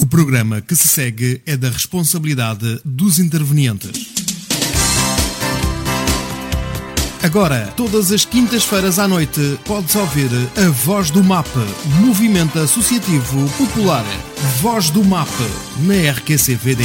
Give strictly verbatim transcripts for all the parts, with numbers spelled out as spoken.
O programa que se segue é da responsabilidade dos intervenientes. Agora, todas as quintas-feiras à noite, podes ouvir a Voz do M A P, Movimento Associativo Popular. Voz do M A P, na R Q C V D.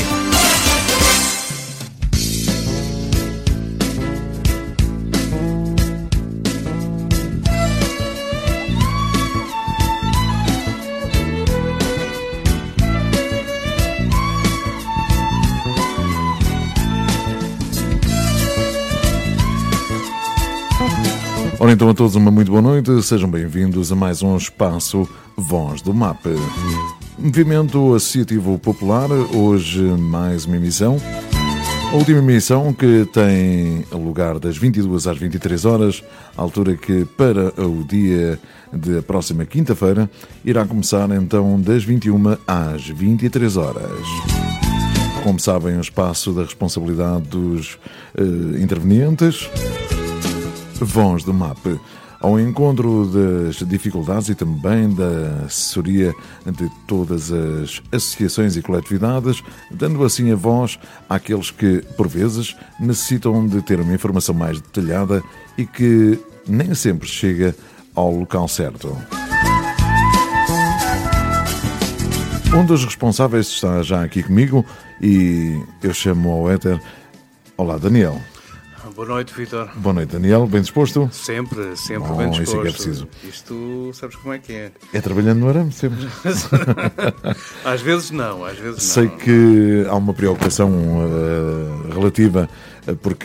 Ora então a todos uma muito boa noite, sejam bem-vindos a mais um espaço Voz do M A P. Movimento Associativo Popular, hoje mais uma emissão. A última emissão que tem lugar das vinte e duas às vinte e três horas, altura que para o dia da próxima quinta-feira irá começar então das vinte e uma às vinte e três horas. Como sabem, o espaço da responsabilidade dos uh, intervenientes. Voz do M A P, ao encontro das dificuldades e também da assessoria de todas as associações e coletividades, dando assim a voz àqueles que, por vezes, necessitam de ter uma informação mais detalhada e que nem sempre chega ao local certo. Um dos responsáveis está já aqui comigo e eu chamo ao éter. Olá, Daniel. Boa noite, Vítor. Boa noite, Daniel. Bem disposto? Sempre, sempre Bom, bem disposto. Isso é que é preciso. Isto, sabes como é que é? É trabalhando no arame, sempre. Às vezes não, às vezes Sei não. que há uma preocupação uh, relativa, uh, porque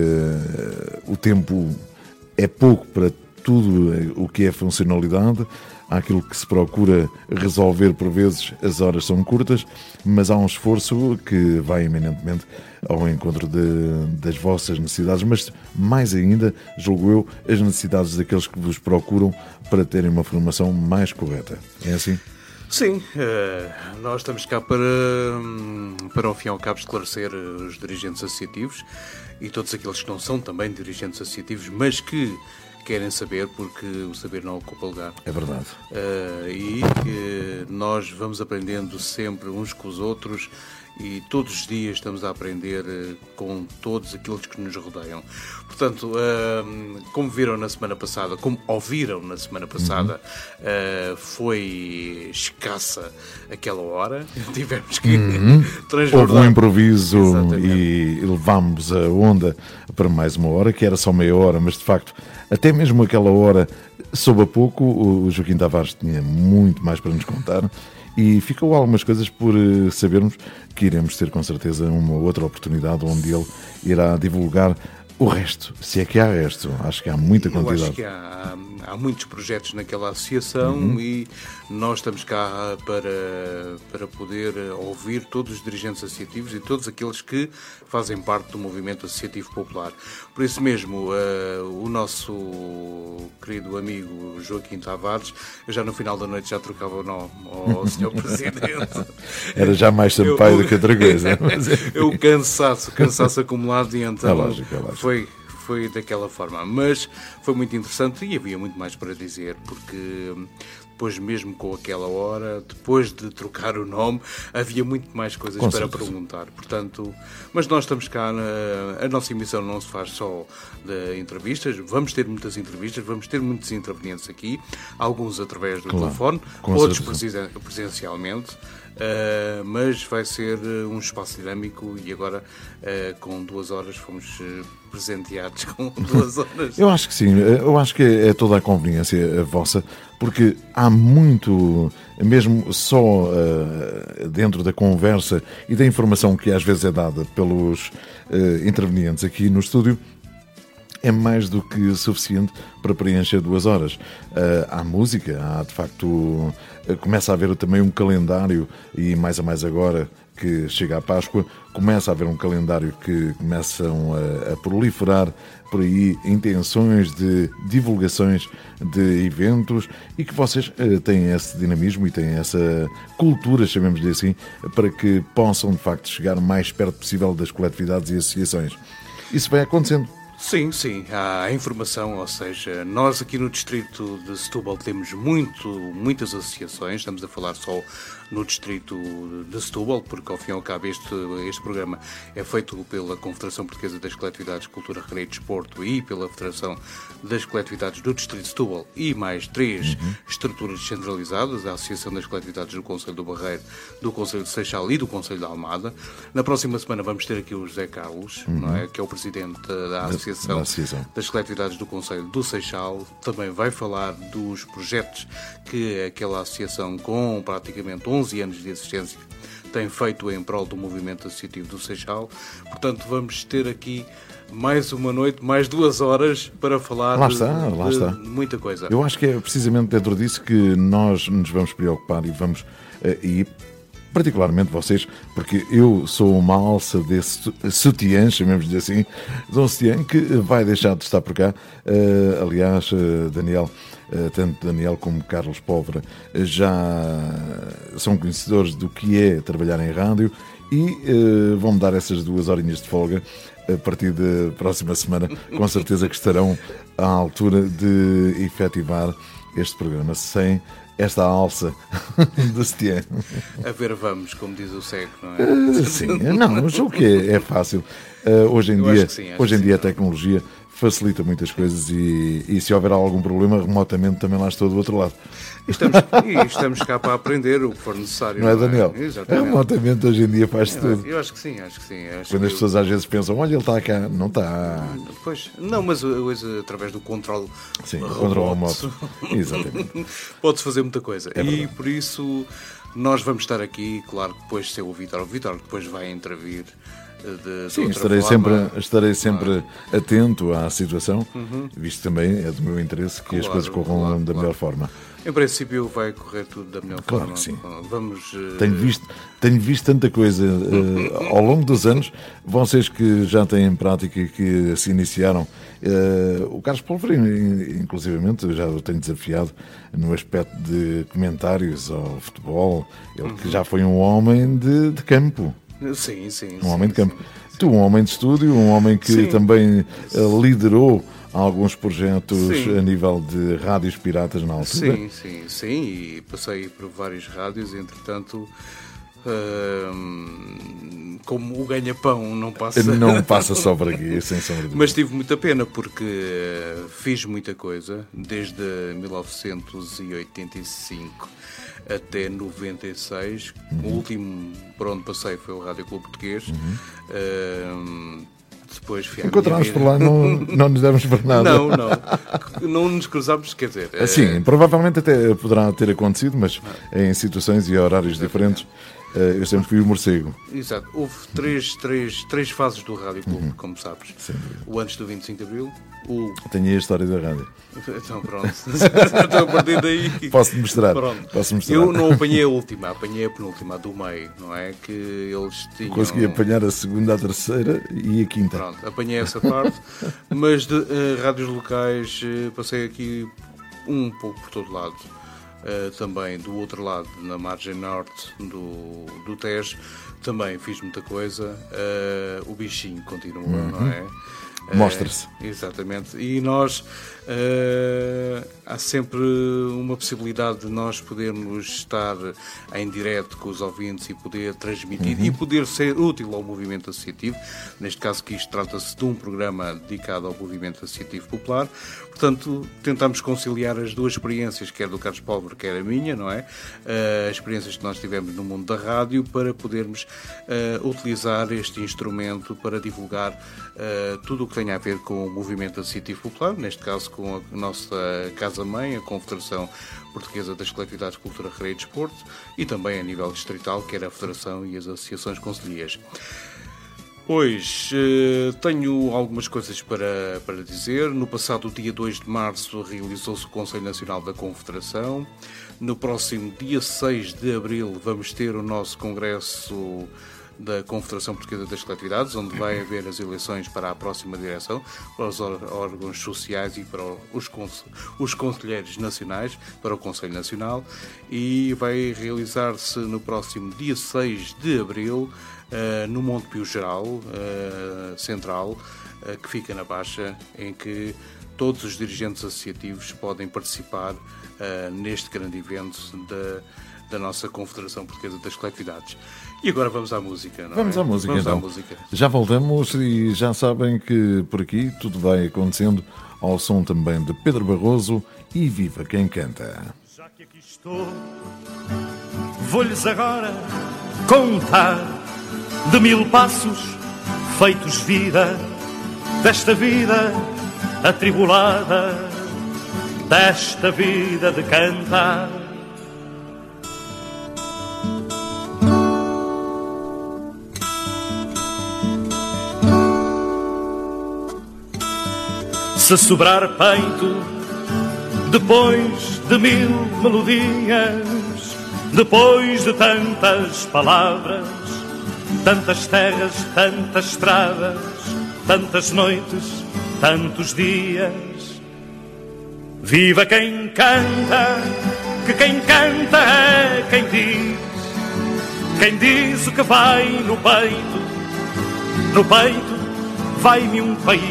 uh, o tempo é pouco para tudo uh, o que é funcionalidade. Há aquilo que se procura resolver por vezes, as horas são curtas, mas há um esforço que vai eminentemente ao encontro de, das vossas necessidades, mas mais ainda, julgo eu, as necessidades daqueles que vos procuram para terem uma formação mais correta. É assim? Sim, uh, nós estamos cá para, para ao fim e ao cabo, esclarecer os dirigentes associativos e todos aqueles que não são também dirigentes associativos, mas que querem saber, porque o saber não ocupa lugar. É verdade. Uh, e que nós vamos aprendendo sempre uns com os outros e todos os dias estamos a aprender uh, com todos aqueles que nos rodeiam. Portanto, uh, como viram na semana passada, como ouviram na semana passada, uhum. uh, foi escassa aquela hora. Tivemos que uhum. transbordar. Houve um improviso. Exatamente. E levámos a onda para mais uma hora, que era só meia hora, mas de facto, até mesmo aquela hora, soube a pouco, o Joaquim Tavares tinha muito mais para nos contar e ficou algumas coisas por sabermos que iremos ter com certeza uma outra oportunidade onde ele irá divulgar o resto, se é que há resto. Acho que há muita quantidade. Eu acho que há, há muitos projetos naquela associação uhum. e nós estamos cá para, para poder ouvir todos os dirigentes associativos e todos aqueles que fazem parte do movimento associativo popular. Por isso mesmo, uh, o nosso querido amigo Joaquim Tavares, eu já no final da noite já trocava o nome ao senhor Presidente. Era já mais Sampaio do que outra coisa. Mas eu cansaço, cansaço acumulado e então é lógico, é lógico. foi... Foi daquela forma, mas foi muito interessante e havia muito mais para dizer, porque depois mesmo com aquela hora, depois de trocar o nome, havia muito mais coisas com para certeza. perguntar. Portanto, mas nós estamos cá, na, a nossa emissão não se faz só de entrevistas, vamos ter muitas entrevistas, vamos ter muitos intervenientes aqui, alguns através do claro, telefone, com outros certeza. presencialmente. Uh, mas vai ser uh, um espaço dinâmico e agora uh, com duas horas fomos uh, presenteados com duas horas. Eu acho que sim, eu acho que é toda a conveniência a vossa, porque há muito, mesmo só uh, dentro da conversa e da informação que às vezes é dada pelos uh, intervenientes aqui no estúdio, é mais do que suficiente para preencher duas horas. Uh, há música, há de facto, uh, começa a haver também um calendário, e mais a mais agora que chega a Páscoa, começa a haver um calendário que começam a, a proliferar por aí intenções de divulgações de eventos e que vocês uh, têm esse dinamismo e têm essa cultura, chamemos-lhe assim, para que possam de facto chegar o mais perto possível das coletividades e associações. Isso vai acontecendo. Sim, sim, há informação, ou seja, nós aqui no distrito de Setúbal temos muito, muitas associações, estamos a falar só no distrito de Setúbal, porque ao fim e ao cabo este, este programa é feito pela Confederação Portuguesa das Coletividades de Cultura, Recreio e Desporto e pela Federação das Coletividades do distrito de Setúbal e mais três uhum. estruturas descentralizadas, a Associação das Coletividades do Concelho do Barreiro, do Concelho de Seixal e do Concelho de Almada. Na próxima semana vamos ter aqui o José Carlos, uhum. não é? Que é o presidente da Associação, da Associação das Coletividades do Concelho do Seixal. Também vai falar dos projetos que aquela associação, com praticamente onze anos de existência, tem feito em prol do movimento associativo do Seixal. Portanto, vamos ter aqui mais uma noite, mais duas horas para falar lá está, de, lá de está. muita coisa. Eu acho que é precisamente dentro disso que nós nos vamos preocupar e vamos uh, e particularmente vocês, porque eu sou uma alça desse sutiã, chamemos-lhe assim, de um sutiã que vai deixar de estar por cá. Uh, aliás, uh, Daniel, uh, tanto Daniel como Carlos Póvora uh, já são conhecedores do que é trabalhar em rádio e uh, vão-me dar essas duas horinhas de folga a partir da próxima semana. Com certeza que estarão à altura de efetivar este programa sem esta alça do sutiã. A ver, vamos, como diz o cego, não é? Uh, sim, não, o jogo que é, é fácil. Uh, hoje em Eu dia, sim, hoje em sim, dia não. a tecnologia facilita muitas coisas e, e se houver algum problema, remotamente também lá estou do outro lado. E estamos, e estamos cá para aprender o que for necessário. Não é, Daniel? É? Exatamente. Remotamente hoje em dia faz-se tudo. Eu acho que sim, acho que sim. Acho Quando que as pessoas às vezes pensam, olha, ele está cá, não está. Pois, não, mas hoje através do controle Sim, controle remoto. Exatamente. Pode-se fazer muita coisa. É e verdade. por isso nós vamos estar aqui, claro, depois de ser o Vítor. O Vítor depois vai intervir. De, de Sim, estarei forma. sempre, estarei sempre Ah. atento à situação, uhum. visto também é do meu interesse que Claro, as coisas corram claro, da claro. melhor forma. Em princípio vai correr tudo da melhor Claro forma. que sim. Vamos. eh, Tenho visto, tenho visto tanta coisa uh, ao longo dos anos. Vocês que já têm prática e que se iniciaram, uh, o Carlos Polverino, inclusivamente, eu já o tenho desafiado no aspecto de comentários ao futebol. Ele Uhum. que já foi um homem de, de campo. Sim, sim. Um sim, homem de campo. sim, sim. Tu, um homem de estúdio, um homem que Sim. também uh, liderou alguns projetos Sim. a nível de rádios piratas na altura. Sim, sim, sim. E passei por várias rádios, entretanto. hum, como o ganha-pão não passa. Não passa só por aqui, sem sombra de dúvida. Mas tive muita pena porque eh, fiz muita coisa desde mil novecentos e oitenta e cinco até noventa e seis. Uhum. O último por onde passei foi o Rádio Clube Português. Uhum. Hum, depois fui à minha Encontramos vida. por lá, não, não nos demos por nada. Não, não. Não nos cruzámos, quer dizer. eh, Sim, provavelmente até poderá ter acontecido, mas em situações e horários diferentes. eh, Eu sempre fui o morcego. Exato. Houve três, três, três fases do Rádio Clube, como sabes. Sem dúvida. O antes do vinte e cinco de Abril, o... Tenho aí a história da rádio. Então pronto. Então a partir daí... Posso mostrar. Pronto. Posso mostrar. Eu não apanhei a última, apanhei a penúltima, a do meio, não é? Que eles tinham... Consegui apanhar a segunda, a terceira e a quinta. Pronto, apanhei essa parte, mas de eh, rádios locais eh, passei aqui um pouco por todo lado. Eh, também do outro lado, na margem norte do, do Tejo, também fiz muita coisa. Eh, o bichinho continua, não é? Mostra-se. Eh, exatamente. E nós, eh, há sempre uma possibilidade de nós podermos estar em direto com os ouvintes e poder transmitir e poder ser útil ao movimento associativo. Neste caso que isto trata-se de um programa dedicado ao movimento associativo popular. Portanto, tentamos conciliar as duas experiências, quer do Carlos Póvora, quer a minha, não é? Uh, as experiências que nós tivemos no mundo da rádio para podermos uh, utilizar este instrumento para divulgar uh, tudo o que tem a ver com o movimento associativo popular, neste caso com a nossa casa-mãe, a Confederação Portuguesa das Coletividades de Cultura, Recreio e Desporto, e também a nível distrital, quer a Federação e as associações concelhias. Hoje eh, tenho algumas coisas para, para dizer. No passado dia dois de março realizou-se o Conselho Nacional da Confederação. No próximo dia seis de abril vamos ter o nosso Congresso da Confederação Portuguesa das Coletividades, onde vai haver as eleições para a próxima direção, para os órgãos sociais e para os, conse- os conselheiros nacionais, para o Conselho Nacional, e vai realizar-se no próximo dia seis de abril, uh, no Monte Pio Geral, uh, central, uh, que fica na Baixa, em que todos os dirigentes associativos podem participar uh, neste grande evento da da nossa Confederação Portuguesa das Coletividades. E agora vamos à música, não Vamos é? à música, vamos então. à música. Já voltamos e já sabem que por aqui tudo vai acontecendo ao som também de Pedro Barroso e Viva Quem Canta. Já que aqui estou, vou-lhes agora contar de mil passos feitos vida, desta vida atribulada, desta vida de cantar. Se sobrar peito, depois de mil melodias, depois de tantas palavras, tantas terras, tantas estradas, tantas noites, tantos dias. Viva quem canta, que quem canta é quem diz, quem diz o que vai no peito, no peito vai-me um país.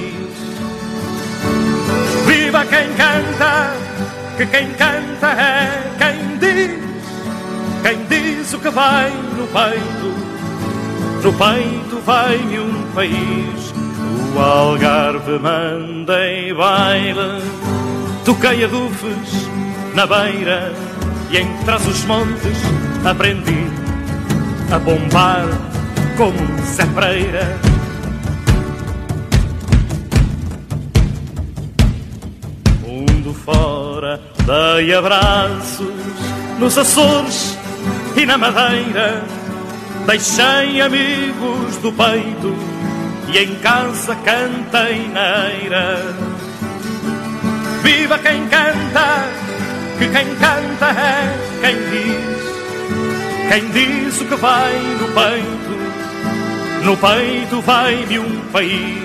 Viva quem canta, que quem canta é quem diz, quem diz o que vai no peito, no peito vai-me um país. O Algarve mandei baile, toquei adufes na beira e entre os montes aprendi a bombar como Zé Pereira. Mundo fora dei abraços nos Açores e na Madeira, deixei amigos do peito e em casa cantei neira. Viva quem canta, que quem canta é quem diz, quem diz o que vai no peito, no peito vai-me um país.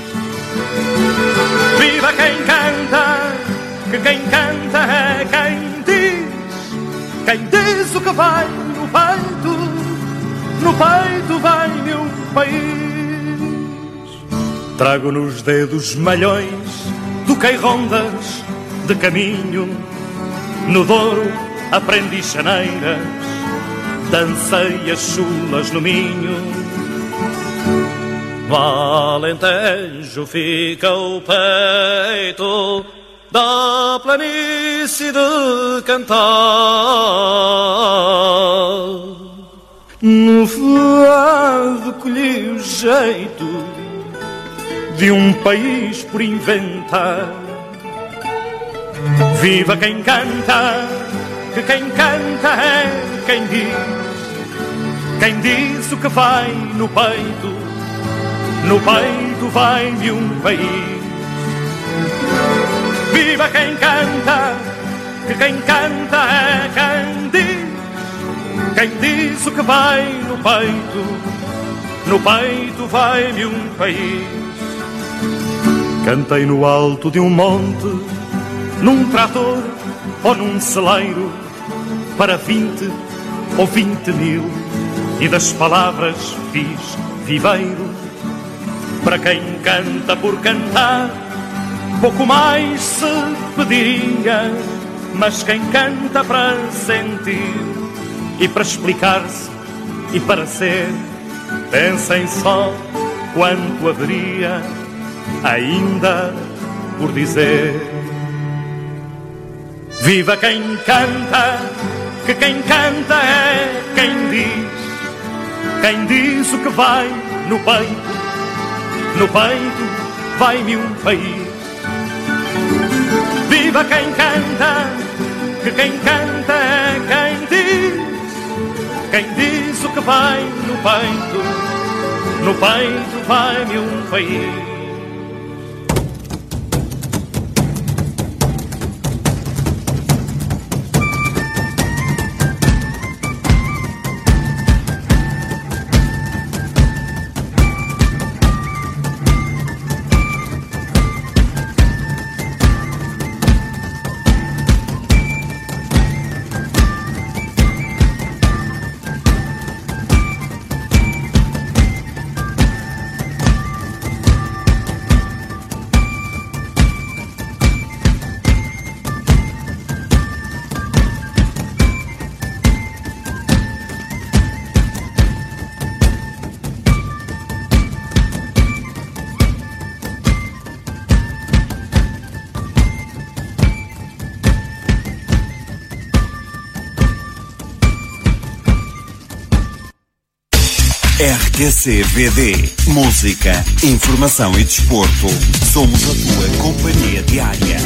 Viva quem canta, que quem canta é quem diz, quem diz o que vai no peito, no peito vai-me um país. Trago nos dedos malhões, toquei rondas de caminho, no Douro aprendi chaneiras, dancei as chulas no Minho. No Alentejo fica o peito da planície de cantar, no fado colhi o jeito de um país por inventar. Viva quem canta, que quem canta é quem diz, quem diz o que vai no peito, no peito vai-me um país. Viva quem canta, que quem canta é quem diz, quem diz o que vai no peito, no peito vai-me um país. Cantei no alto de um monte, num trator ou num celeiro, para vinte ou vinte mil, e das palavras fiz viveiro. Para quem canta por cantar, pouco mais se pediria, mas quem canta para sentir e para explicar-se e para ser, pensem só quanto haveria ainda por dizer. Viva quem canta, que quem canta é quem diz, quem diz o que vai no peito, no peito vai-me um país. Viva quem canta, que quem canta é quem diz, quem diz o que vai no peito, no peito vai-me um país. R Q C V D. Música, informação e desporto. Somos a tua companhia diária.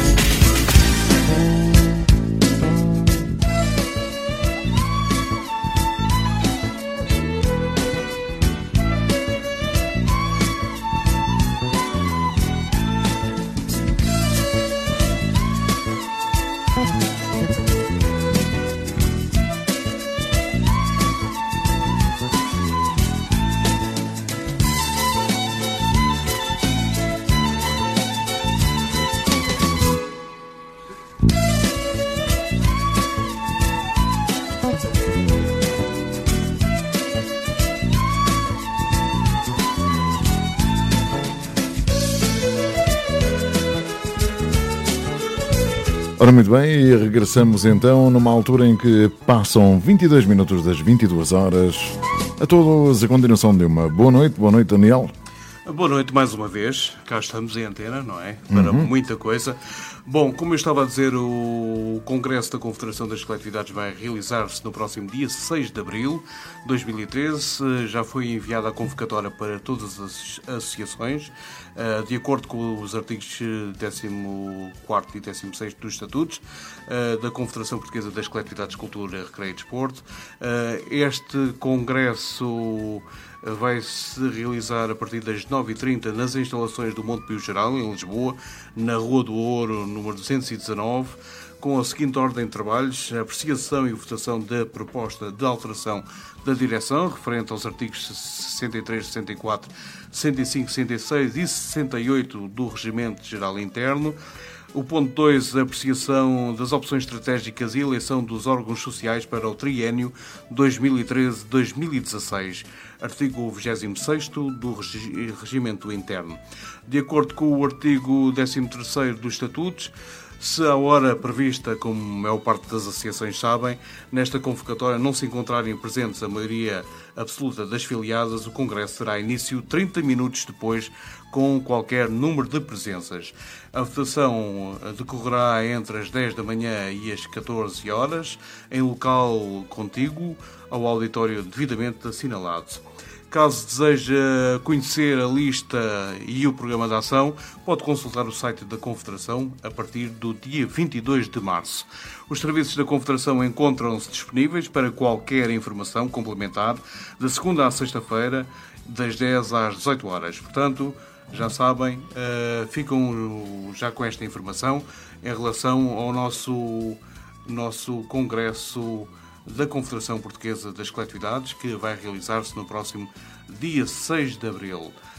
Ora, muito bem, e regressamos então numa altura em que passam vinte e dois minutos das vinte e duas horas. A todos, a continuação de uma boa noite. Boa noite, Daniel. Boa noite mais uma vez. Cá estamos em antena, não é? Para uhum. muita coisa. Bom, como eu estava a dizer, o Congresso da Confederação das Coletividades vai realizar-se no próximo dia seis de abril de dois mil e treze. Já foi enviada a convocatória para todas as associações, de acordo com os artigos décimo quarto e décimo sexto dos Estatutos da Confederação Portuguesa das Coletividades de Cultura, Recreio e Desporto. Este Congresso vai-se realizar a partir das nove e trinta nas instalações do Monte Pio Geral, em Lisboa, na Rua do Ouro, número duzentos e dezanove, com a seguinte ordem de trabalhos: a apreciação e votação da proposta de alteração da direção, referente aos artigos sessenta e três, sessenta e quatro, sessenta e cinco, sessenta e seis e sessenta e oito do Regimento Geral Interno. O ponto dois, a apreciação das opções estratégicas e eleição dos órgãos sociais para o triênio dois mil e treze a dois mil e dezasseis. Artigo vigésimo sexto do Regimento Interno. De acordo com o artigo décimo terceiro dos Estatutos, se à hora prevista, como a maior parte das associações sabem, nesta convocatória não se encontrarem presentes a maioria absoluta das filiadas, o Congresso terá início trinta minutos depois, com qualquer número de presenças. A votação decorrerá entre as dez da manhã e as catorze horas, em local contíguo ao auditório devidamente assinalado. Caso deseje conhecer a lista e o programa de ação, pode consultar o site da Confederação a partir do dia vinte e dois de março. Os serviços da Confederação encontram-se disponíveis para qualquer informação complementar, de segunda à sexta-feira, das dez às dezoito horas. Portanto, já sabem, uh, ficam já com esta informação em relação ao nosso, nosso Congresso da Confederação Portuguesa das Coletividades, que vai realizar-se no próximo dia seis de abril.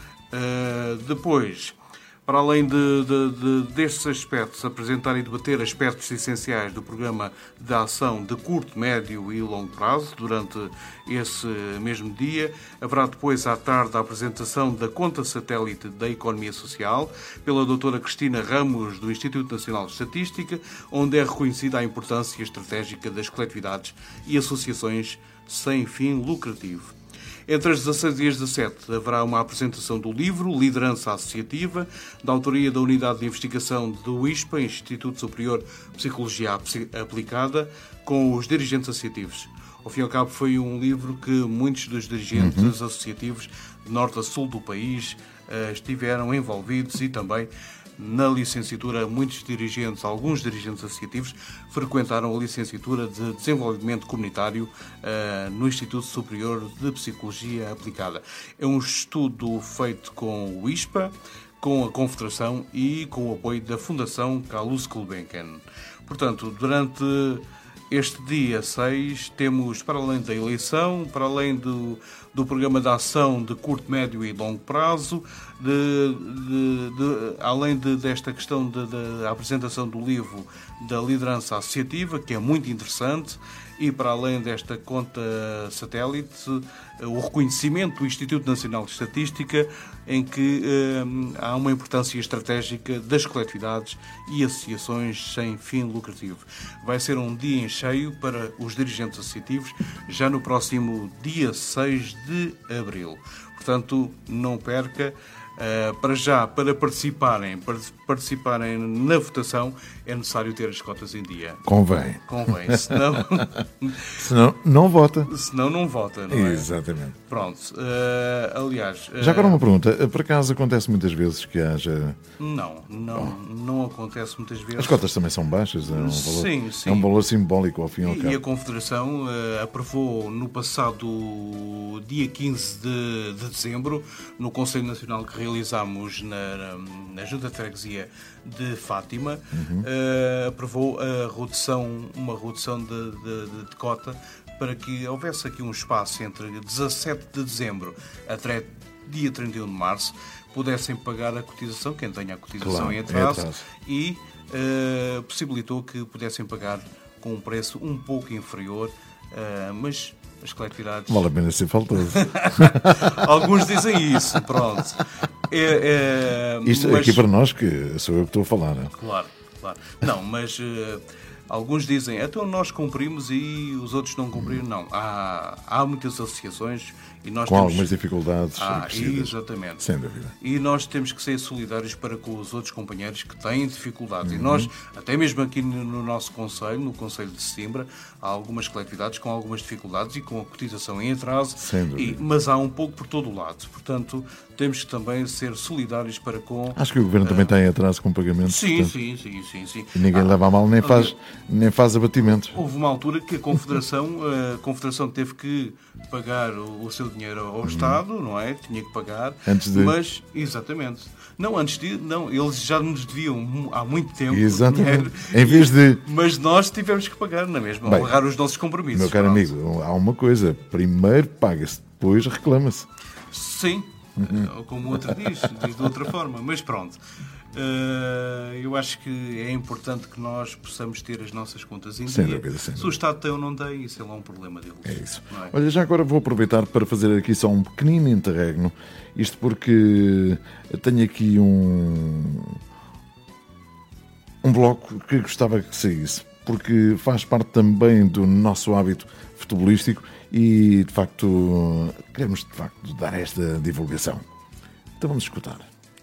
Uh, depois, para além de, de, de, destes aspectos, apresentar e debater aspectos essenciais do programa de ação de curto, médio e longo prazo durante esse mesmo dia, haverá depois à tarde a apresentação da conta satélite da economia social pela doutora Cristina Ramos, do Instituto Nacional de Estatística, onde é reconhecida a importância estratégica das coletividades e associações sem fim lucrativo. Entre as dezasseis e as dezassete haverá uma apresentação do livro Liderança Associativa, da autoria da Unidade de Investigação do ISPA, Instituto Superior de Psicologia Aplicada, com os dirigentes associativos. Ao fim e ao cabo, foi um livro que muitos dos dirigentes uhum. associativos de norte a sul do país uh, estiveram envolvidos, e também na licenciatura, muitos dirigentes, alguns dirigentes associativos, frequentaram a licenciatura de Desenvolvimento Comunitário uh, no Instituto Superior de Psicologia Aplicada. É um estudo feito com o ISPA, com a Confederação e com o apoio da Fundação Carlos Gulbenkian. Portanto, durante este dia seis, temos, para além da eleição, para além do, do programa de ação de curto, médio e longo prazo, de, de, de, além de, desta questão da de, de apresentação do livro da liderança associativa, que é muito interessante, e para além desta conta satélite, o reconhecimento do Instituto Nacional de Estatística, em que eh, há uma importância estratégica das coletividades e associações sem fim lucrativo. Vai ser um dia em cheio para os dirigentes associativos, já no próximo dia seis de abril. Portanto, não perca. Uh, para já, para participarem, para participarem na votação, é necessário ter as cotas em dia. Convém. Convém, senão... senão não vota. Senão não vota, não é? Exatamente. Pronto. Uh, aliás... Uh... Já agora uma pergunta. Por acaso acontece muitas vezes que haja... Não, não, oh. não acontece muitas vezes. As cotas também são baixas? É um valor, sim, sim. É um valor simbólico ao fim e ao cabo. E a Confederação uh, aprovou no passado dia quinze de, de dezembro, no Conselho Nacional que realizámos na, na Junta de Freguesia de Fátima, uhum. uh, aprovou a redução, uma redução de, de, de cota para que houvesse aqui um espaço entre dezassete de dezembro até dia trinta e um de março, pudessem pagar a cotização, quem tenha a cotização claro, em atraso, é atraso. e uh, possibilitou que pudessem pagar com um preço um pouco inferior, uh, mas as coletividades... Vale a pena ser faltoso. Alguns dizem isso, pronto. É, é, Isto mas... aqui para nós, que sou eu que estou a falar. Não? Claro, claro. Não, mas uh, alguns dizem, então nós cumprimos e os outros não cumpriram. Não, há, há muitas associações e nós com temos... algumas dificuldades. Ah, exatamente. Sem dúvida. E nós temos que ser solidários para com os outros companheiros que têm dificuldades. Uhum. E nós, até mesmo aqui no, no nosso Conselho, no Conselho de Sesimbra, há algumas coletividades com algumas dificuldades e com a cotização em atraso. Sem dúvida. E, mas há um pouco por todo o lado. Portanto, temos que também ser solidários para com... Acho que o Governo uh, também está em atraso com pagamentos. Sim, portanto, sim, sim, sim, sim. E ninguém ah, leva a mal, nem faz, nem faz abatimento. Houve uma altura que a Confederação, a Confederação teve que pagar o, o seu dinheiro ao uhum. Estado, não é? Tinha que pagar. Antes de... Mas, exatamente. Não, antes de... Não, eles já nos deviam há muito tempo. Exatamente. Dinheiro, em vez de... Mas nós tivemos que pagar, não é mesmo? Bem, honrar os nossos compromissos. Meu caro pronto. amigo, há uma coisa. Primeiro paga-se, depois reclama-se. Sim. Uhum. Como o outro diz, diz de outra forma. Mas pronto. Uh, eu acho que é importante que nós possamos ter as nossas contas em sem dia. Dúvida, sem Se dúvida. o Estado tem ou não tem, isso é lá um problema deles. É isso. É? Olha, já agora vou aproveitar para fazer aqui só um pequenino interregno. Isto porque tenho aqui um, um bloco que gostava que saísse. Porque faz parte também do nosso hábito futebolístico e, de facto, queremos, de facto, dar esta divulgação. Então vamos escutar.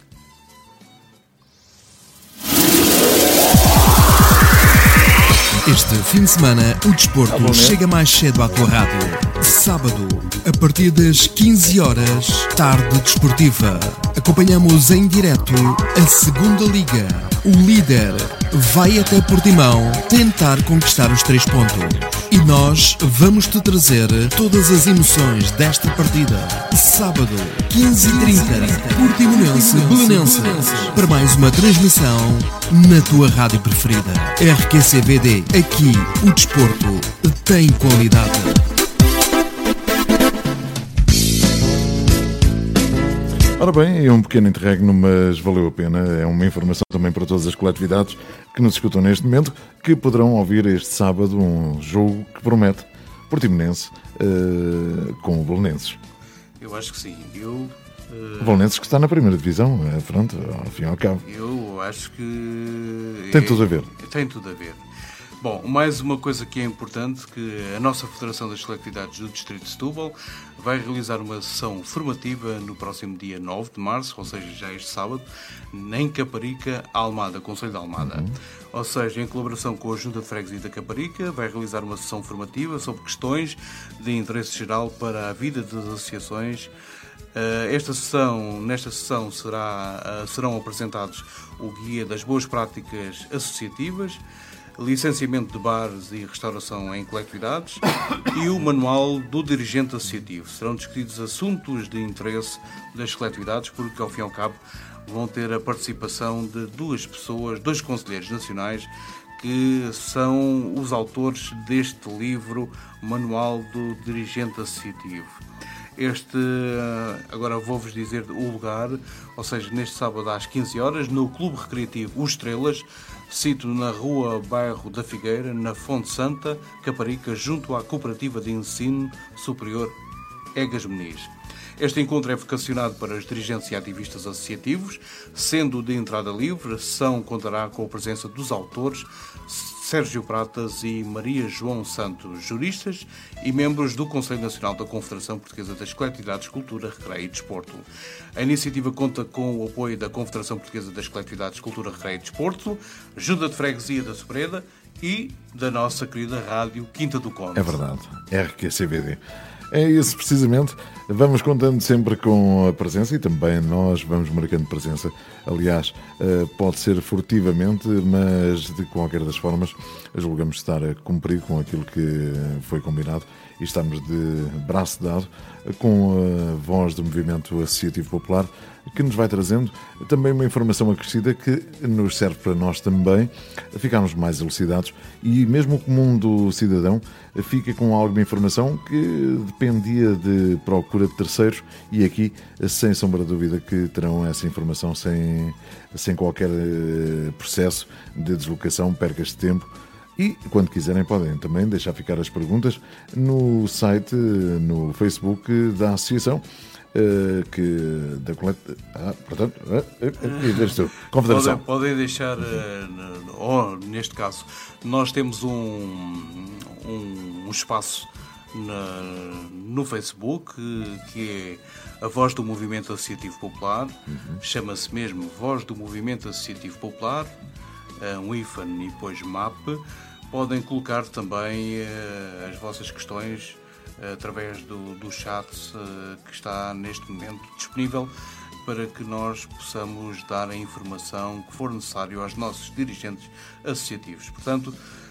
Este fim de semana, o desporto ah, chega mais cedo à tua rádio. Sábado, a partir das quinze horas, tarde desportiva. Acompanhamos em direto a segunda Liga. O líder vai até Portimão tentar conquistar os três pontos. E nós vamos-te trazer todas as emoções desta partida. Sábado, quinze e trinta, Portimonense Belenenses. Para mais uma transmissão na tua rádio preferida. R Q C V D. Aqui o desporto tem qualidade. Ora bem, é um pequeno interregno, mas valeu a pena. É uma informação também para todas as coletividades que nos escutam neste momento, que poderão ouvir este sábado um jogo que promete Portimonense uh, com o Belenenses. Eu acho que sim. Eu, uh... O Belenenses que está na primeira divisão, é, pronto, ao fim e ao cabo. Eu acho que... Tem tudo a ver. Tem tudo a ver. Bom, mais uma coisa que é importante, que a nossa Federação das Coletividades do Distrito de Setúbal vai realizar uma sessão formativa no próximo dia nove de março, ou seja, já este sábado, em Caparica, Almada, Conselho de Almada. Uhum. Ou seja, em colaboração com a Junta de Freguesia da Caparica, vai realizar uma sessão formativa sobre questões de interesse geral para a vida das associações. Esta sessão, nesta sessão será, serão apresentados o Guia das Boas Práticas Associativas, licenciamento de bares e restauração em coletividades e o Manual do Dirigente Associativo. Serão discutidos assuntos de interesse das coletividades, porque, ao fim e ao cabo, vão ter a participação de duas pessoas, dois conselheiros nacionais, que são os autores deste livro, Manual do Dirigente Associativo. Este, agora vou-vos dizer o lugar, ou seja, neste sábado às quinze horas, no Clube Recreativo Os Estrelas, sito na Rua Bairro da Figueira, na Fonte Santa, Caparica, junto à Cooperativa de Ensino Superior Egas Meniz. Este encontro é vocacionado para os dirigentes e ativistas associativos, sendo de entrada livre. A sessão contará com a presença dos autores Sérgio Pratas e Maria João Santos, juristas e membros do Conselho Nacional da Confederação Portuguesa das Coletividades Cultura, Recreio e Desporto. A iniciativa conta com o apoio da Confederação Portuguesa das Coletividades Cultura, Recreio e Desporto, Junta de Freguesia da Sobreda e da nossa querida rádio Quinta do Conde. É verdade, R Q C V D. É isso, precisamente. Vamos contando sempre com a presença e também nós vamos marcando presença. Aliás, pode ser furtivamente, mas de qualquer das formas julgamos estar a cumprir com aquilo que foi combinado e estamos de braço dado com a voz do Movimento Associativo Popular, que nos vai trazendo também uma informação acrescida que nos serve para nós também ficarmos mais elucidados e mesmo o comum do cidadão fica com alguma informação que dependia de procura de terceiros e aqui, sem sombra de dúvida, que terão essa informação sem, sem qualquer processo de deslocação, percas de tempo. E, quando quiserem, podem também deixar ficar as perguntas no site, no Facebook da Associação, uh, que da coleta... Ah, portanto, uh, Confederação. Podem, podem deixar, uh, ou, neste caso, nós temos um, um, um espaço na, no Facebook, que é a Voz do Movimento Associativo Popular, uhum. Chama-se mesmo Voz do Movimento Associativo Popular, um hífen e depois map. Podem colocar também uh, as vossas questões uh, através do, do chat uh, que está neste momento disponível para que nós possamos dar a informação que for necessário aos nossos dirigentes associativos. Portanto,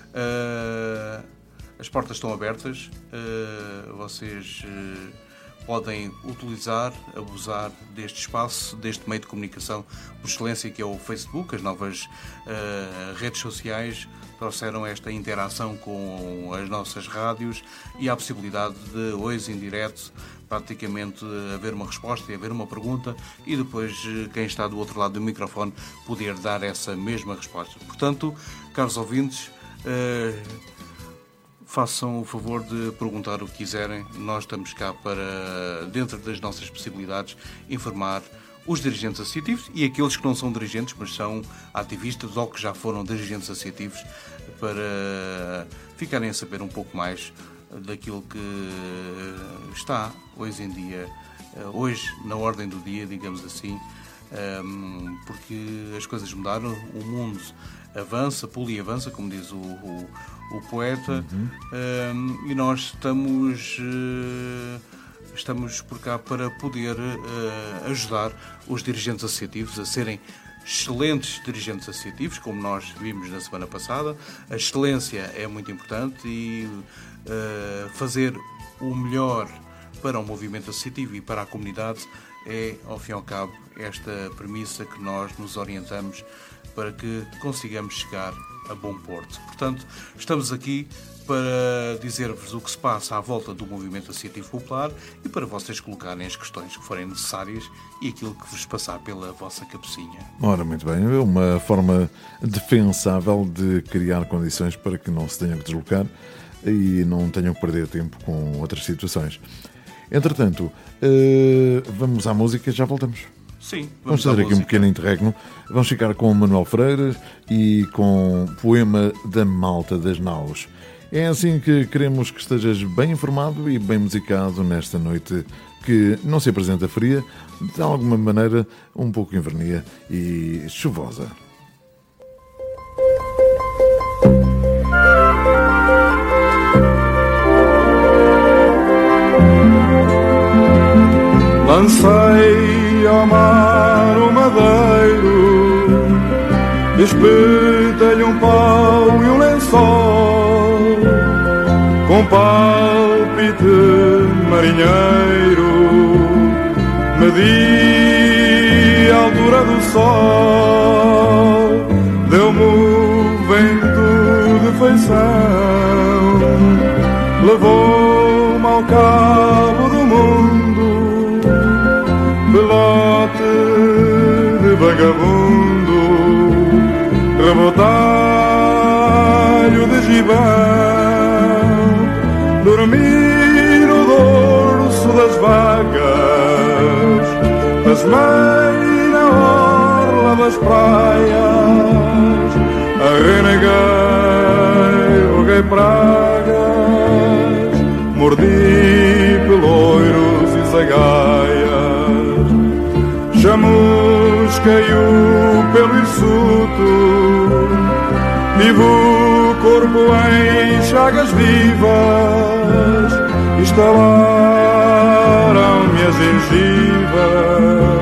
uh, as portas estão abertas, uh, vocês uh, podem utilizar, abusar deste espaço, deste meio de comunicação por excelência que é o Facebook. As novas uh, redes sociais trouxeram esta interação com as nossas rádios e a possibilidade de, hoje em direto, praticamente haver uma resposta e haver uma pergunta e depois quem está do outro lado do microfone poder dar essa mesma resposta. Portanto, caros ouvintes, uh, façam o favor de perguntar o que quiserem. Nós estamos cá para, dentro das nossas possibilidades, informar os dirigentes associativos e aqueles que não são dirigentes, mas são ativistas ou que já foram dirigentes associativos, para ficarem a saber um pouco mais daquilo que está hoje em dia, hoje na ordem do dia, digamos assim, porque as coisas mudaram, o mundo avança, pula e avança, como diz o, o, o poeta, uhum. E nós estamos... Estamos por cá para poder uh, ajudar os dirigentes associativos a serem excelentes dirigentes associativos, como nós vimos na semana passada. A excelência é muito importante e uh, fazer o melhor para o movimento associativo e para a comunidade é, ao fim e ao cabo, esta premissa que nós nos orientamos para que consigamos chegar a bom porto. Portanto, estamos aqui para dizer-vos o que se passa à volta do movimento associativo popular e para vocês colocarem as questões que forem necessárias e aquilo que vos passar pela vossa cabecinha. Ora, muito bem, é uma forma defensável de criar condições para que não se tenham que deslocar e não tenham que perder tempo com outras situações. Entretanto, vamos à música e já voltamos. Sim, vamos, vamos fazer aqui um pequeno interregno. Vamos ficar com o Manuel Freire e com o poema da Malta das Naus. É assim que queremos que estejas bem informado e bem musicado nesta noite que não se apresenta fria, de alguma maneira um pouco invernia e chuvosa. Lancei ao mar o madeiro, espetei-lhe um pau e um lençol, com palpite marinheiro, medi a altura do sol, deu-me o vento de feição, levou-me ao cabo do mundo, pelote de vagabundo, rebotalho de gibão, dormi no dorso das vagas, plasmei na orla das praias, arreneguei, roguei pragas, mordi pelouros e zagaias, chamusquei-o pelo hirsuto, tive o corpo em chagas vivas, estalaram-me as gengivas,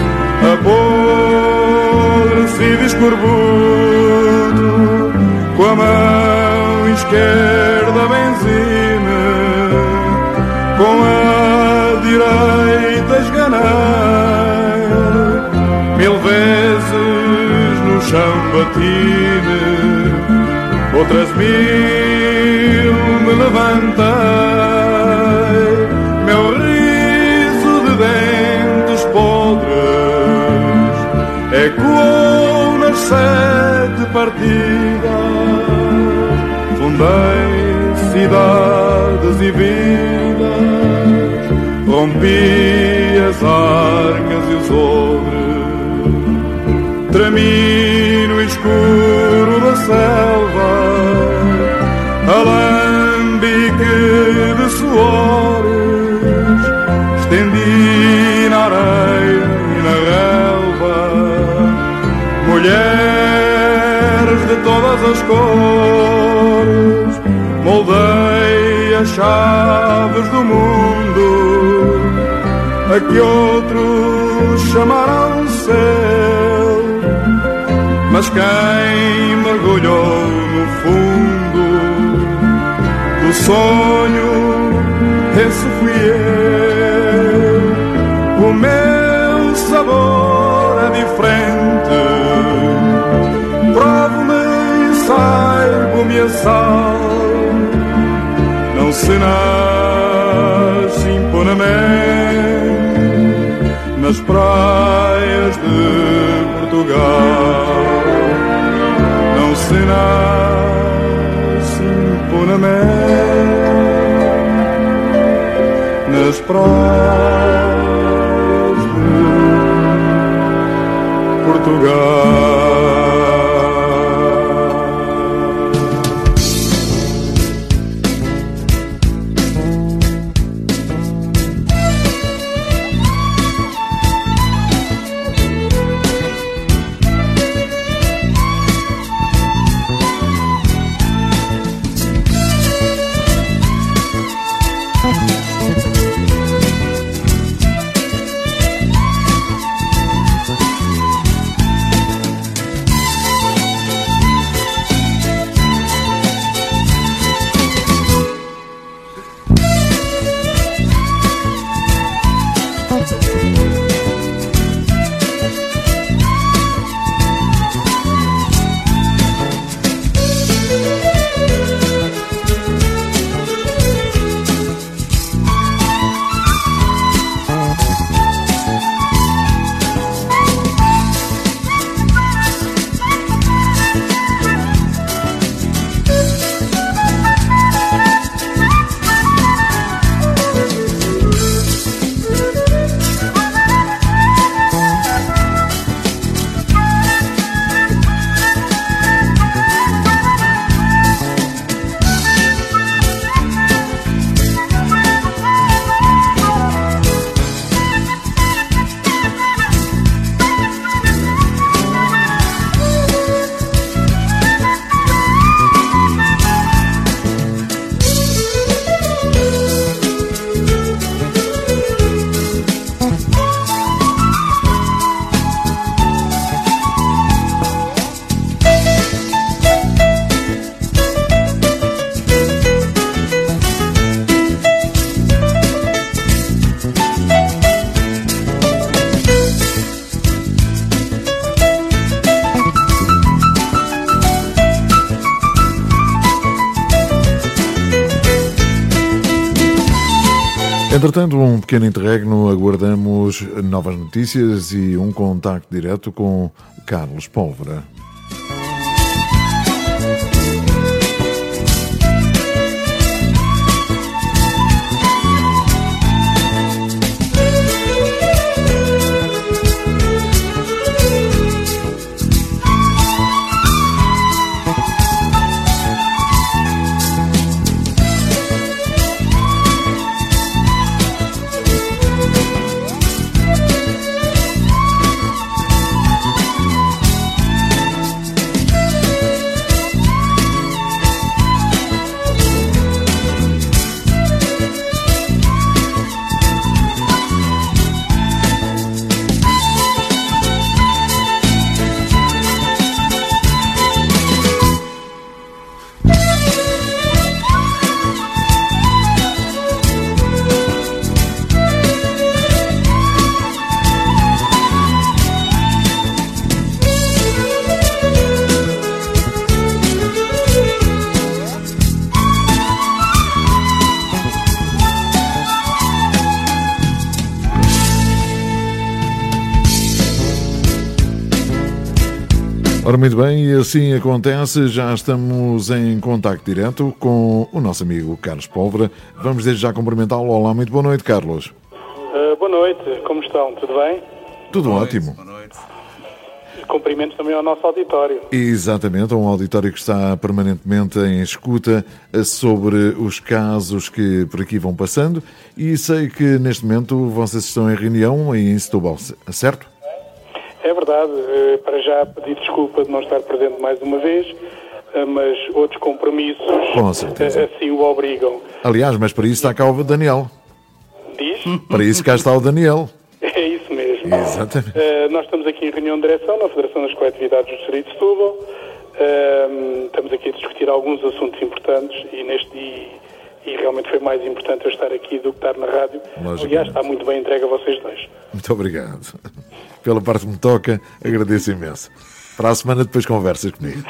apodrecido e escorbuto, com a mão esquerda benzime, com a direita esganei, mil vezes no chão bati-me, outras mil me levantei, meu riso de dentes podres ecoou nas sete partidas, fundei cidades e vidas, rompi as arcas e os odres, tremi no escuro da selva, alambique de suores, estendi na areia e na relva, mulheres de todas as cores, moldei as chaves do mundo, a que outros chamaram seu, mas quem mergulhou no fundo do sonho, esse fui eu. O meu sabor é diferente, provo-me e saibo-me a sal, não se nasce impunemente nas praias de Portugal, não se nasce impunemente nas praias de Portugal. Entretanto, um pequeno interregno, aguardamos novas notícias e um contacto direto com Carlos Pólvora. Ora, muito bem, e assim acontece, já estamos em contacto direto com o nosso amigo Carlos Pólvora. Vamos desde já cumprimentá-lo. Olá, muito boa noite, Carlos. Uh, boa noite, como estão? Tudo bem? Tudo boa ótimo. Noite, boa noite. Cumprimentos também ao nosso auditório. Exatamente, um auditório que está permanentemente em escuta sobre os casos que por aqui vão passando, e sei que neste momento vocês estão em reunião aí em Setúbal, certo? É verdade, para já pedir desculpa de não estar presente mais uma vez, mas outros compromissos Com certeza. assim o obrigam. Aliás, mas para isso está cá o Daniel. Diz? Para isso cá está o Daniel. É isso mesmo. Exatamente. Uh, nós estamos aqui em reunião de direção na Federação das Coletividades do Distrito de Setúbal. Uh, estamos aqui a discutir alguns assuntos importantes e, neste, e, e realmente foi mais importante eu estar aqui do que estar na rádio. Aliás, está muito bem entregue a vocês dois. Muito obrigado. Pela parte que me toca, agradeço imenso. Para a semana depois conversas comigo.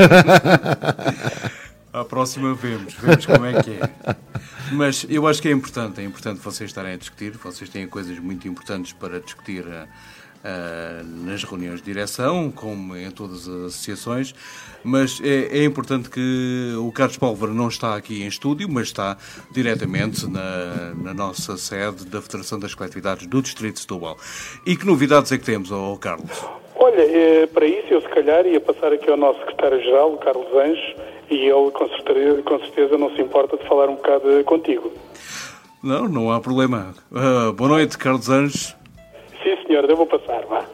À próxima vemos, vemos como é que é. Mas eu acho que é importante, é importante vocês estarem a discutir, vocês têm coisas muito importantes para discutir uh, nas reuniões de direção, como em todas as associações, mas é, é importante que o Carlos Pólvora não está aqui em estúdio, mas está diretamente na, na nossa sede da Federação das Coletividades do Distrito de Setúbal. E que novidades é que temos, oh, Carlos? Olha, eh, para isso eu se calhar ia passar aqui ao nosso secretário-geral, o Carlos Anjos, e ele com certeza, com certeza não se importa de falar um bocado contigo. Não, não há problema. Uh, boa noite, Carlos Anjos. Sim, senhor, eu vou passar, vá.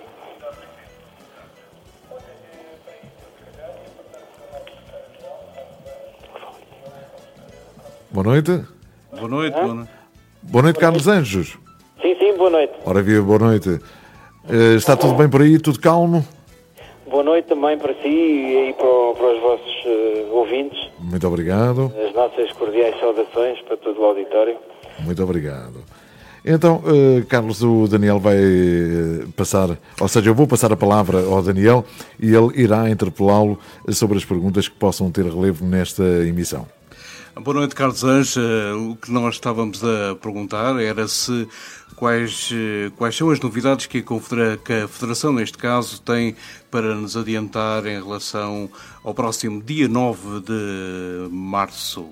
Boa noite. Boa noite, boa noite. Boa noite, Carlos Anjos. Sim, sim, boa noite. Ora, viva, boa noite. Uh, está tudo bem por aí? Tudo calmo? Boa noite também para si e aí para, para os vossos uh, ouvintes. Muito obrigado. As nossas cordiais saudações para todo o auditório. Muito obrigado. Então, uh, Carlos, o Daniel vai uh, passar, ou seja, eu vou passar a palavra ao Daniel e ele irá interpelá-lo sobre as perguntas que possam ter relevo nesta emissão. Boa noite, Carlos Anjos. Uh, o que nós estávamos a perguntar era se quais, uh, quais são as novidades que a, Confedera- que a Federação, neste caso, tem para nos adiantar em relação ao próximo dia nove de março.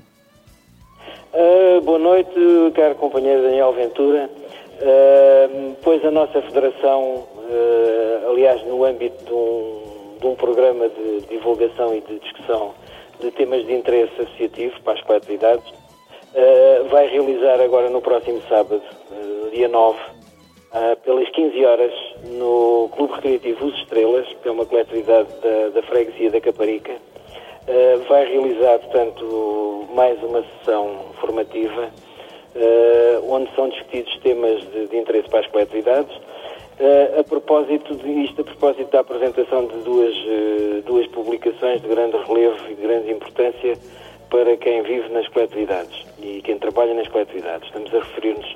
Uh, boa noite, caro companheiro Daniel Ventura. Uh, pois a nossa Federação, uh, aliás, no âmbito de um, de um programa de divulgação e de discussão de temas de interesse associativo para as coletividades, uh, vai realizar agora no próximo sábado, uh, dia nove, uh, pelas quinze horas, no Clube Recreativo Os Estrelas, que é uma coletividade da, da freguesia da Caparica. Uh, vai realizar, portanto, mais uma sessão formativa, uh, onde são discutidos temas de, de interesse para as coletividades. Uh, a propósito de isto, a propósito da apresentação de duas, uh, duas publicações de grande relevo e de grande importância para quem vive nas coletividades e quem trabalha nas coletividades. Estamos a referir-nos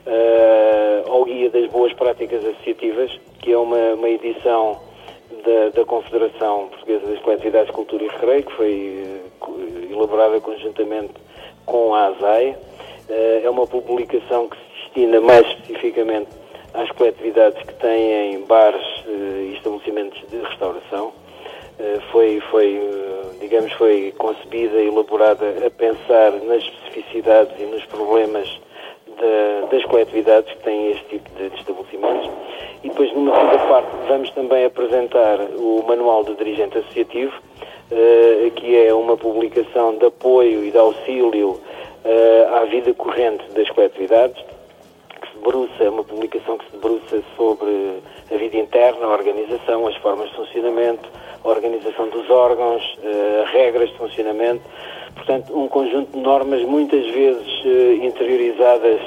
uh, ao Guia das Boas Práticas Associativas, que é uma, uma edição da, da Confederação Portuguesa das Coletividades de Cultura e Recreio, que foi uh, elaborada conjuntamente com a ASAI. Uh, é uma publicação que se destina mais especificamente às coletividades que têm bares uh, e estabelecimentos de restauração. Uh, foi, foi uh, digamos, foi concebida e elaborada a pensar nas especificidades e nos problemas de, das coletividades que têm este tipo de, de estabelecimentos. E depois, numa segunda parte, vamos também apresentar o Manual do Dirigente Associativo, uh, que é uma publicação de apoio e de auxílio uh, à vida corrente das coletividades, debruça, é uma publicação que se debruça sobre a vida interna, a organização, as formas de funcionamento, a organização dos órgãos, uh, regras de funcionamento. Portanto, um conjunto de normas muitas vezes uh, interiorizadas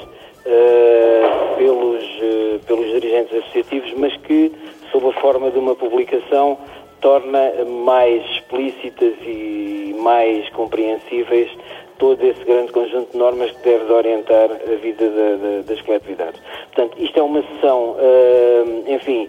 uh, pelos, uh, pelos dirigentes associativos, mas que, sob a forma de uma publicação, torna mais explícitas e mais compreensíveis todo esse grande conjunto de normas que deve de orientar a vida da, da, das coletividades. Portanto, isto é uma sessão, uh, enfim,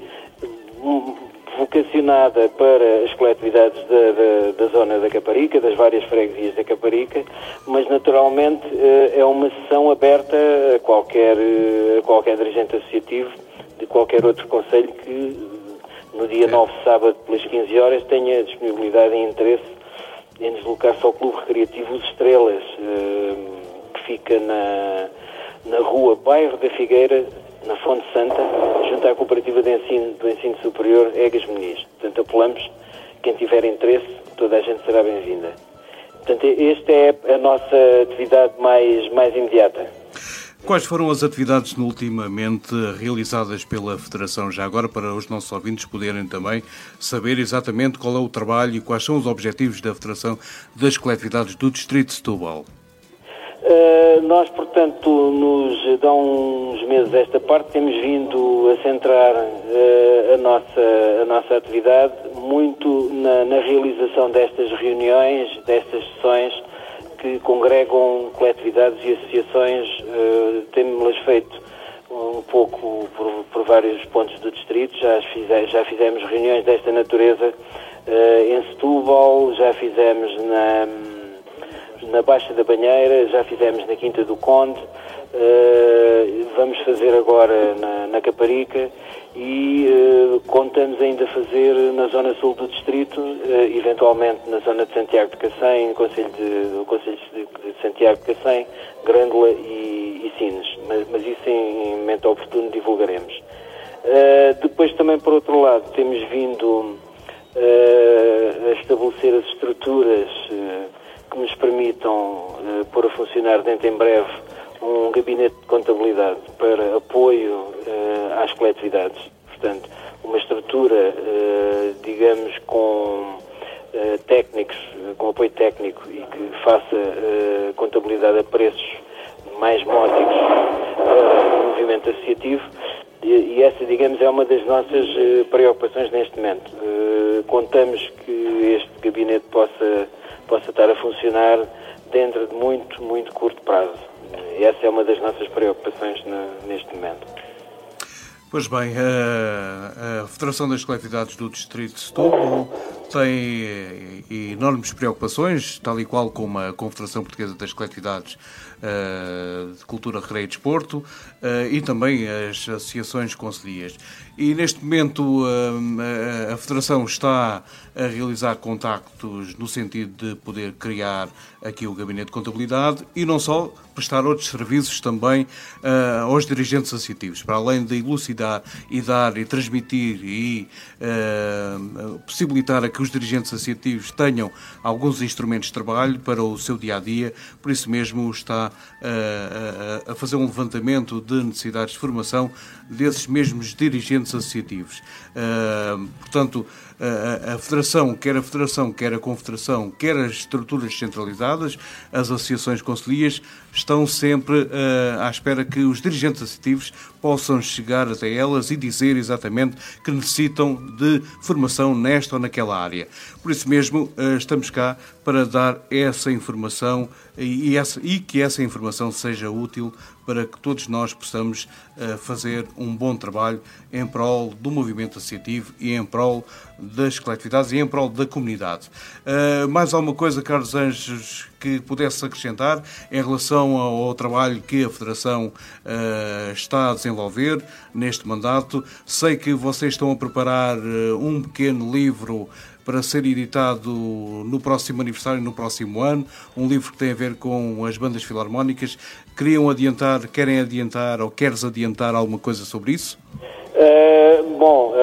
vocacionada para as coletividades da, da, da zona da Caparica, das várias freguesias da Caparica, mas naturalmente uh, é uma sessão aberta a qualquer, uh, a qualquer dirigente associativo de qualquer outro concelho que no dia nove, sábado, pelas quinze horas, tenha disponibilidade e interesse em deslocar-se ao Clube Recreativo Os Estrelas, que fica na, na rua Bairro da Figueira, na Fonte Santa, junto à Cooperativa de Ensino do Ensino Superior Egas Meniz. Portanto, apelamos, quem tiver interesse, toda a gente será bem-vinda. Portanto, esta é a nossa atividade mais, mais imediata. Quais foram as atividades ultimamente realizadas pela Federação, já agora para os nossos ouvintes poderem também saber exatamente qual é o trabalho e quais são os objetivos da Federação das Coletividades do Distrito de Setúbal? Uh, nós, portanto, nos dá uns meses esta parte, temos vindo a centrar uh, a, nossa, a nossa atividade muito na, na realização destas reuniões, destas sessões que congregam coletividades e associações. Uh, temos-las feito um pouco por, por vários pontos do distrito, já, fize, já fizemos reuniões desta natureza uh, em Setúbal, já fizemos na... na Baixa da Banheira, já fizemos na Quinta do Conde, uh, vamos fazer agora na, na Caparica e uh, contamos ainda fazer na zona sul do distrito, uh, eventualmente na zona de Santiago de Cacém, no Concelho de, no Concelho de, de Santiago de Cacém, Grândola e, e Sines, mas, mas isso em, em momento oportuno divulgaremos. Uh, depois também, por outro lado, temos vindo uh, a estabelecer as estruturas uh, que nos permitam uh, pôr a funcionar dentro em breve um gabinete de contabilidade para apoio uh, às coletividades. Portanto, uma estrutura, uh, digamos, com uh, técnicos, uh, com apoio técnico e que faça uh, contabilidade a preços mais módicos para o movimento associativo. E, e essa, digamos, é uma das nossas uh, preocupações neste momento. Uh, contamos que este gabinete possa possa estar a funcionar dentro de muito, muito curto prazo. E essa é uma das nossas preocupações na, neste momento. Pois bem, a, a Federação das Coletividades do Distrito de Setúbal tem enormes preocupações, tal e qual como a Confederação Portuguesa das Coletividades uh, de Cultura, Recreio e Desporto uh, e também as associações concelhias. E neste momento uh, a Federação está a realizar contactos no sentido de poder criar aqui o Gabinete de Contabilidade e não só prestar outros serviços também uh, aos dirigentes associativos, para além de elucidar e dar e transmitir e uh, possibilitar a que os dirigentes associativos tenham alguns instrumentos de trabalho para o seu dia-a-dia, por isso mesmo está uh, a fazer um levantamento de necessidades de formação desses mesmos dirigentes associativos. Uh, portanto, a Federação, quer a Federação, quer a Confederação, quer as estruturas centralizadas, as associações concelhias, estão sempre uh, à espera que os dirigentes associativos possam chegar até elas e dizer exatamente que necessitam de formação nesta ou naquela área. Por isso mesmo, uh, estamos cá para dar essa informação e, e, essa, e que essa informação seja útil para que todos nós possamos uh, fazer um bom trabalho em prol do movimento associativo e em prol das coletividades e em prol da comunidade. Uh, mais alguma coisa, Carlos Anjos, que pudesse acrescentar em relação ao, ao trabalho que a Federação uh, está a desenvolver neste mandato? Sei que vocês estão a preparar uh, um pequeno livro para ser editado no próximo aniversário, no próximo ano, um livro que tem a ver com as bandas filarmónicas. Queriam adiantar, querem adiantar ou queres adiantar alguma coisa sobre isso? Uh, bom,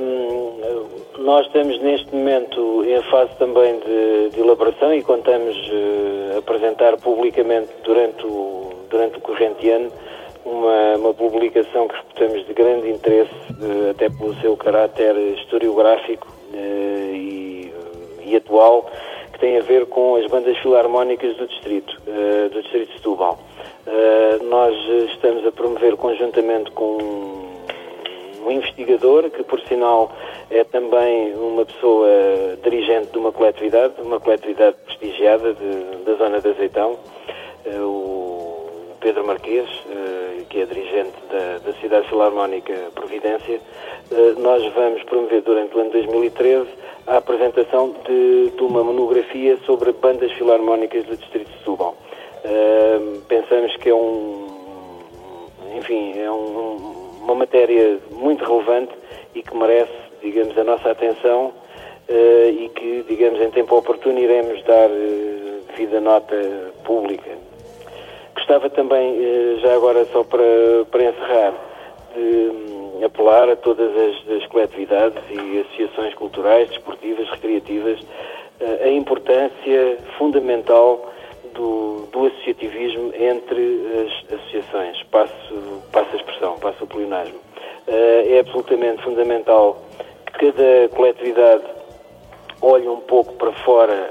uh, nós estamos neste momento em fase também de, de elaboração e contamos uh, apresentar publicamente durante o, durante o corrente ano uma, uma publicação que reputamos de grande interesse, uh, até pelo seu caráter historiográfico uh, e, e atual, que tem a ver com as bandas filarmónicas do distrito, uh, do distrito de Setúbal. Uh, nós estamos a promover conjuntamente com um investigador, que por sinal é também uma pessoa dirigente de uma coletividade, uma coletividade prestigiada de, da zona de Azeitão, uh, o Pedro Marquês, uh, que é dirigente da, da Cidade Filarmónica Providência. Uh, nós vamos promover durante o ano dois mil e treze a apresentação de, de uma monografia sobre bandas filarmónicas do distrito de Setúbal. Uh, pensamos que é um, enfim, é um, uma matéria muito relevante e que merece digamos, a nossa atenção uh, e que, digamos, em tempo oportuno iremos dar uh, devida nota pública. Gostava também, uh, já agora só para, para encerrar, de um, apelar a todas as, as coletividades e associações culturais, desportivas, recreativas, uh, a importância fundamental do, do associativismo entre as associações. Passo, passo a expressão, passo o pleonasmo. Uh, é absolutamente fundamental que cada coletividade olhe um pouco para fora,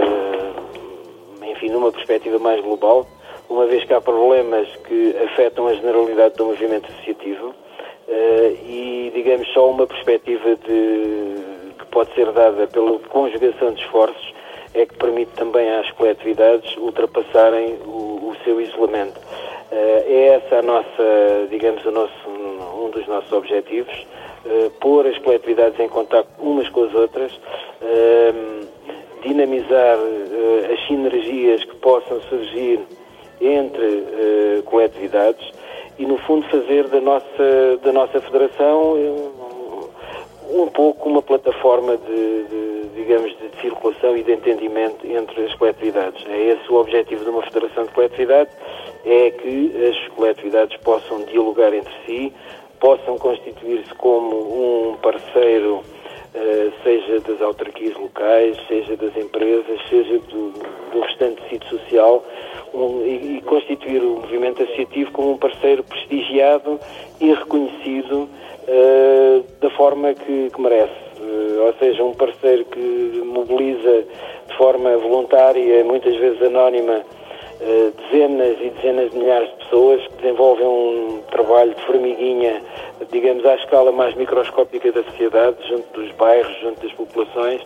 uh, enfim, numa perspectiva mais global, uma vez que há problemas que afetam a generalidade do movimento associativo, uh, e, digamos, só uma perspectiva de, que pode ser dada pela conjugação de esforços é que permite também às coletividades ultrapassarem o, o seu isolamento. Uh, é essa a nossa, digamos, o nosso, um dos nossos objetivos, uh, pôr as coletividades em contacto umas com as outras, uh, dinamizar uh, as sinergias que possam surgir entre uh, coletividades e, no fundo, fazer da nossa, da nossa federação um, um pouco uma plataforma de, de, digamos, de circulação e de entendimento entre as coletividades. É esse o objetivo de uma federação de coletividades, é que as coletividades possam dialogar entre si, possam constituir-se como um parceiro, uh, seja das autarquias locais, seja das empresas, seja do, do restante tecido social, um, e, e constituir o movimento associativo como um parceiro prestigiado e reconhecido uh, da forma que, que merece. Uh, ou seja, um parceiro que mobiliza de forma voluntária, muitas vezes anónima, Uh, dezenas e dezenas de milhares de pessoas que desenvolvem um trabalho de formiguinha, digamos, à escala mais microscópica da sociedade, junto dos bairros, junto das populações,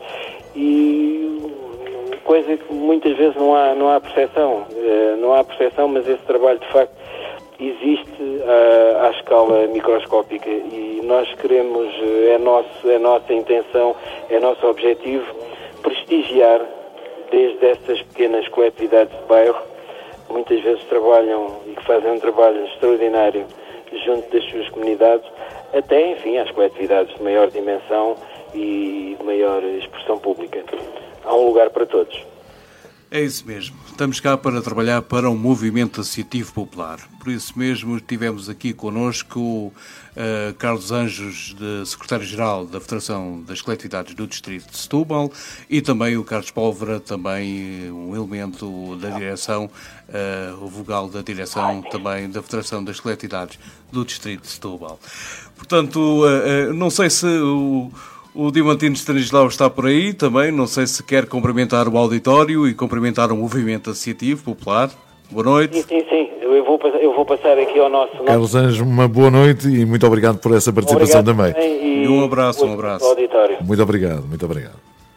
e coisa que muitas vezes não há, não há percepção, uh, não há percepção, mas esse trabalho de facto existe uh, à escala microscópica e nós queremos, uh, é, nosso, é nossa intenção, é nosso objetivo, prestigiar desde essas pequenas coletividades de bairro, muitas vezes trabalham e que fazem um trabalho extraordinário junto das suas comunidades, até, enfim, às coletividades de maior dimensão e de maior expressão pública. Há um lugar para todos. É isso mesmo. Estamos cá para trabalhar para um movimento associativo popular. Por isso mesmo tivemos aqui connosco o uh, Carlos Anjos, de secretário-geral da Federação das Coletividades do Distrito de Setúbal, e também o Carlos Pólvora, também um elemento da direção, uh, o vogal da direção também da Federação das Coletividades do Distrito de Setúbal. Portanto, uh, uh, não sei se o O Diamantino Stanislau está por aí também, não sei se quer cumprimentar o auditório e cumprimentar o movimento associativo popular. Boa noite. Sim, sim, sim. Eu vou, eu vou passar aqui ao nosso... Carlos Anjos, uma boa noite e muito obrigado por essa participação obrigado também. E, e um abraço, um abraço. Auditório. Muito obrigado, muito obrigado.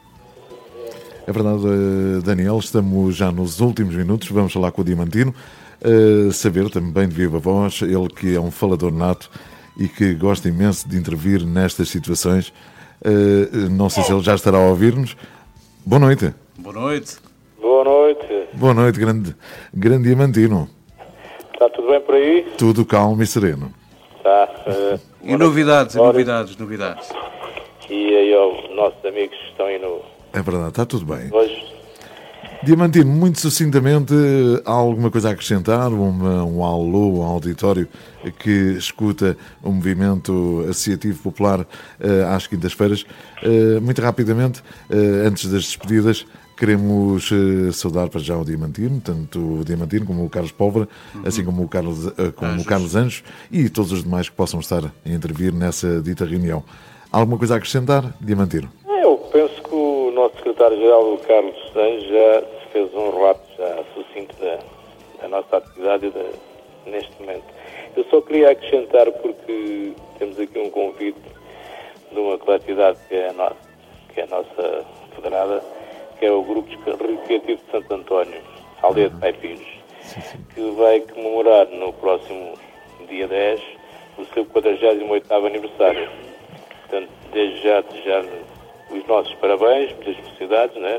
É verdade, Daniel, estamos já nos últimos minutos, vamos falar com o Diamantino, uh, saber também de viva voz, ele que é um falador nato e que gosta imenso de intervir nestas situações. Uh, não sei se ele já estará a ouvir-nos. Boa noite. Boa noite. Boa noite. Boa noite, grande, grande Diamantino. Está tudo bem por aí? Tudo calmo e sereno. Está. Uh, e novidades, e novidades, novidades. E aí, ó, nossos amigos que estão aí no... É verdade, está tudo bem. Hoje. Diamantino, muito sucintamente, há alguma coisa a acrescentar? Uma, um alô ao auditório que escuta o movimento associativo popular uh, às quintas-feiras. Uh, muito rapidamente, uh, antes das despedidas, queremos uh, saudar para já o Diamantino, tanto o Diamantino como o Carlos Pólvora, uhum. assim como o Carlos, uh, como Anjos. o Carlos Anjos e todos os demais que possam estar a intervir nessa dita reunião. Há alguma coisa a acrescentar, Diamantino? Eu penso que o nosso secretário-geral, o Carlos Anjos, já fez um relato já sucinto da, da nossa atividade da, neste momento. Eu só queria acrescentar, porque temos aqui um convite de uma coletividade que é a nossa, que é a nossa federada, que é o Grupo Recreativo de Santo António, Aldeia de Paipinos, que vai comemorar no próximo dia dez o seu quadragésimo oitavo aniversário. Portanto, desde já desejar os nossos parabéns, muitas felicidades, né?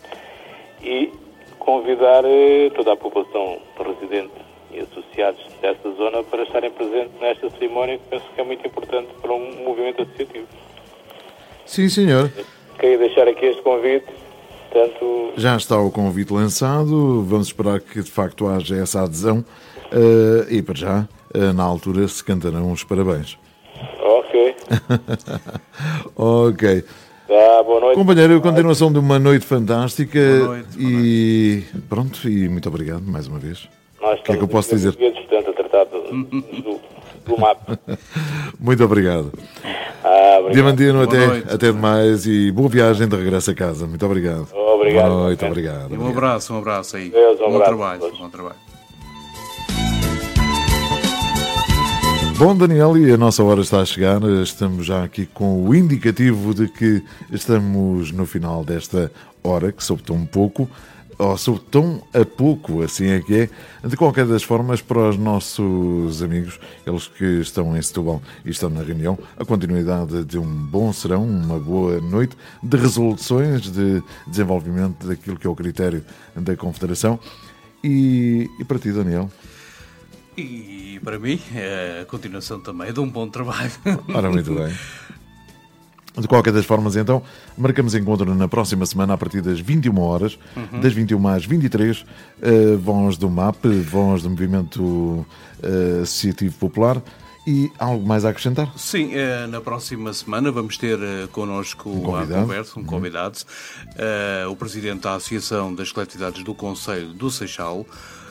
E convidar eh, toda a população residente e associados desta zona para estarem presentes nesta cerimónia, que penso que é muito importante para um movimento associativo. Sim, senhor. Queria deixar aqui este convite. Portanto... Já está o convite lançado, vamos esperar que de facto haja essa adesão uh, e para já, uh, na altura, se cantarão os parabéns. Ok. Ok. Tá, boa noite. Companheiro, continuação de uma noite fantástica. Boa noite, boa e pronto, e muito obrigado mais uma vez. Nós O que é que eu posso dizer? Portanto, a tratar do, do, do mapa. Muito obrigado. Ah, obrigado. Diamantino, até, noite. até demais e boa viagem de regresso a casa. Muito obrigado. Obrigado. Boa noite, obrigado. E um obrigado. abraço, um abraço aí. Deus, um bom abraço trabalho, a todos. bom trabalho. Bom, Daniel, e a nossa hora está a chegar. Estamos já aqui com o indicativo de que estamos no final desta hora, que soube tão pouco, ou soube tão a pouco, assim é que é. De qualquer das formas, para os nossos amigos, eles que estão em Setúbal e estão na reunião, a continuidade de um bom serão, uma boa noite, de resoluções, de desenvolvimento daquilo que é o critério da Confederação. E, e para ti, Daniel? E para mim, é a continuação também de um bom trabalho. Ora, muito bem. De qualquer das formas, então, marcamos encontro na próxima semana a partir das vinte e uma horas, uhum. das vinte e uma às vinte e três, uh, voz do M A P, voz do Movimento uh, Associativo Popular. E algo mais a acrescentar? Sim, uh, na próxima semana vamos ter uh, connosco um a convidado, conversa, um convidado, uh, o Presidente da Associação das Coletividades do Conselho do Seixal,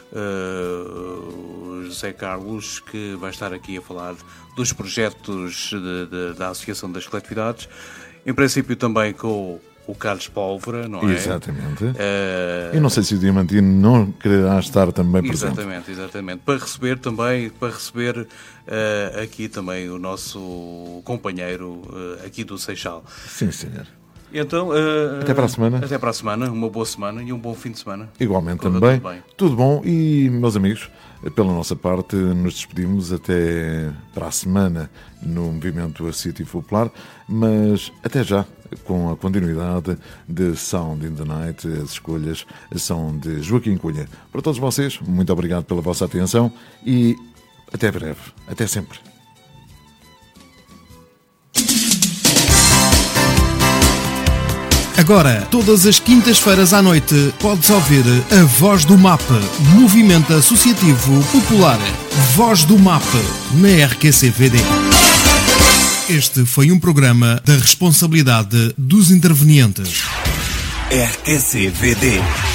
Uh, José Carlos, que vai estar aqui a falar dos projetos de, de, da Associação das Coletividades, em princípio também com o Carlos Pólvora, não é? Exatamente. Uh, Eu não sei se o Diamantino não quererá estar também presente. Exatamente, exatamente. Para receber também, para receber uh, aqui também o nosso companheiro uh, aqui do Seixal. Sim, senhor. Então, uh, até para a semana. Até para a semana, uma boa semana e um bom fim de semana. Igualmente Corra também. Tudo, bem. Tudo bom e, meus amigos, pela nossa parte, nos despedimos até para a semana no Movimento Associativo Popular, mas até já, com a continuidade de Sound in the Night, as escolhas são de Joaquim Cunha. Para todos vocês, muito obrigado pela vossa atenção e até breve. Até sempre. Agora, todas as quintas-feiras à noite, podes ouvir a Voz do M A P, Movimento Associativo Popular. Voz do M A P, na R Q C V D. Este foi um programa da responsabilidade dos intervenientes. R Q C V D.